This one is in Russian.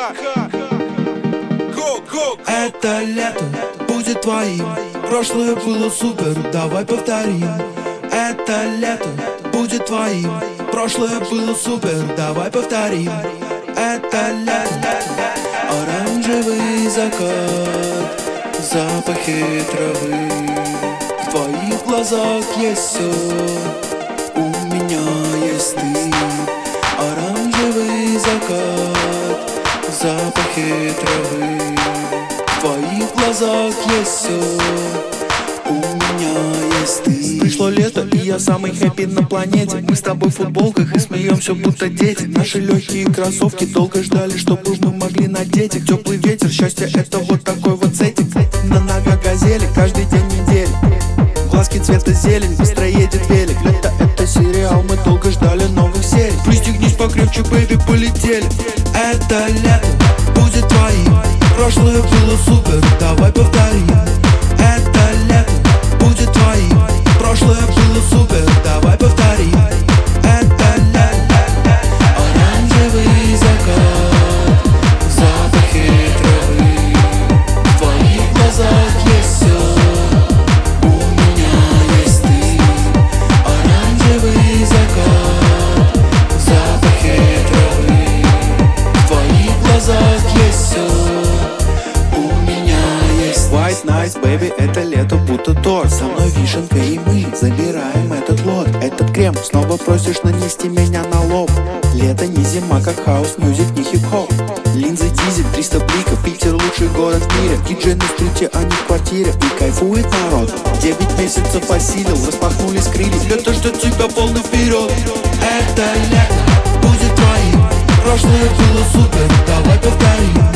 Это лето будет твоим, прошлое было супер, давай повторим. Это лето будет твоим, прошлое было супер, давай повторим. Это лето, оранжевый закат, запахи травы. В твоих глазах есть все, у меня есть ты. Оранжевый закат, запахи травы. В твоих глазах есть все, у меня есть ты. Пришло лето, и я самый хэппи на планете. Мы с тобой в футболках и смеемся, будто дети. Наши легкие кроссовки долго ждали, чтобы мы могли надеть их. Теплый ветер, счастье, это вот такой вот сеттинг. На ногах газели, каждый день недели. Глазки цвета зелень, быстро едет велик. Лето — это сериал, мы долго ждали новых серий. Пристегнись покрепче, бэйби, полетели. Это лето будет твоим, прошлое было супер, давай повторим. Это лето будет твоим, прошлое было супер, давай повторим. Это лето, оранжевый закат, запахи травы. В твоих глазах есть все, у меня есть ты. Оранжевый закат, запахи травы. В твоих глазах есть все, у меня есть. White nights, baby, это лето будто торт. Со мной вишенка и мы забираем этот лот. Этот крем снова просишь нанести меня на лоб. Лето не зима, как хаус-мьюзик, не хип-хоп. Линзы, дизель, 300 бликов, Питер лучший город в мире. Диджей на стрите, а не в квартире. И кайфует народ, 9 месяцев осилил, распахнулись крылья. Лето ждет тебя полный вперед. Это лето будет твоим, прошлое было супер, давай повторим.